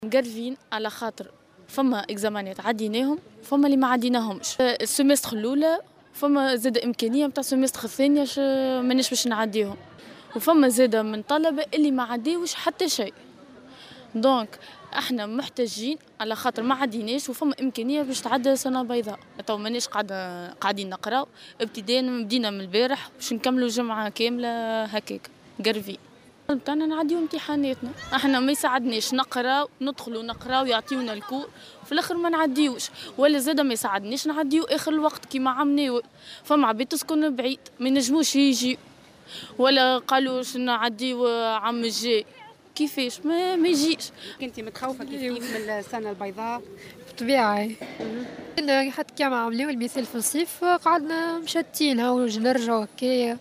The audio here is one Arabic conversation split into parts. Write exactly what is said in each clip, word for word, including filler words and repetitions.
مقرفين على خاطر فما اكزامانات عديناهم فما اللي ما عديناهمش. السمستر الاولى فما زاد امكانيه نتاع السمستر الثانيه مانيش باش نعديهم، وفما زاد من طلبه اللي ما عديوش حتى شيء. دونك احنا محتاجين على خاطر ما عديناش وفما امكانيه باش تعدى سنه بيضاء. تو مانيش قاعده قاعدين نقراو ابتداء، بدينا من البارح باش نكملوا جمعه كامله هكاك قرفي بتاعنا نعديو امتحاناتنا. احنا ما يساعدناش نقراو ندخلوا نقراو يعطيونا الكور في الاخر ما نعديوش، ولا زاد ما يساعدناش نعديو اخر الوقت كيما عملناو. فما عباد تسكن بعيد ما ينجموش يجي، ولا قالوا نعديو عام الجاي كيفاش ما ما يجيش. كنت متخوفه كيف كيف من السنه البيضاء؟ طبيعي حتى كيما عملوا المثال في الصيف قعدنا مشتين هاو نرجعوا هكايا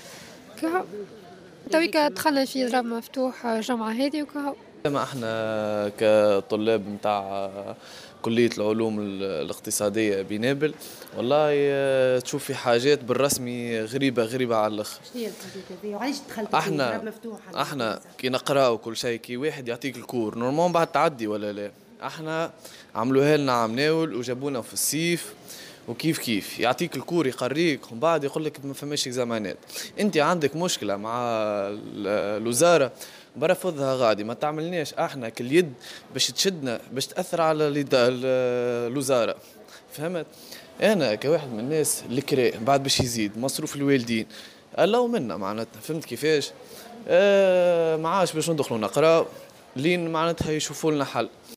تويكا دخلنا في ضرب مفتوح جمعة هذه وكهو. ما احنا كطلاب متاع كلية العلوم الاقتصادية بنابل والله تشوف في حاجات بالرسمي غريبة غريبة على الاخر. شنو هي الحاجات هذه وعلاش دخلتوا في ضرب مفتوح؟ احنا كي نقراو كل شيء كي واحد يعطيك الكور نورمال بعد تعدي ولا لا؟ احنا عملوها لنا عم ناول وجابونا في الصيف وكيف كيف يعطيك الكور يقريك ومن بعد يقول لك ما فماش اكزامانات. انت عندك مشكله مع الوزاره برفضها غادي ما تعملناش احنا كل يد باش تشدنا باش تاثر على الوزاره. فهمت؟ انا كواحد من الناس الكراء بعد باش يزيد مصروف الوالدين الله منا معناتها. فهمت كيفاش؟ آه معاش باش ندخلوا نقراو لين معناتها يشوفوا لنا حل.